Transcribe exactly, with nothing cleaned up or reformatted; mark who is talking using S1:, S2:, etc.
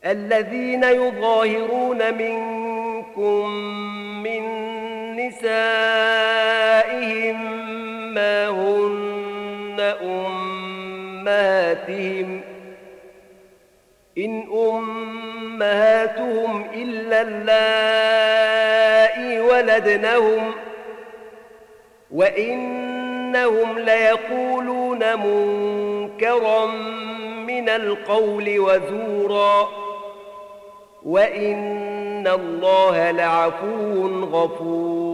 S1: الذين يظاهرون منكم من نسائهم ما هن أمهاتهم إن أمهاتهم إلا اللائي ولدنهم وإنهم ليقولون منكرا من القول وزورا وإن الله لعفو غفور.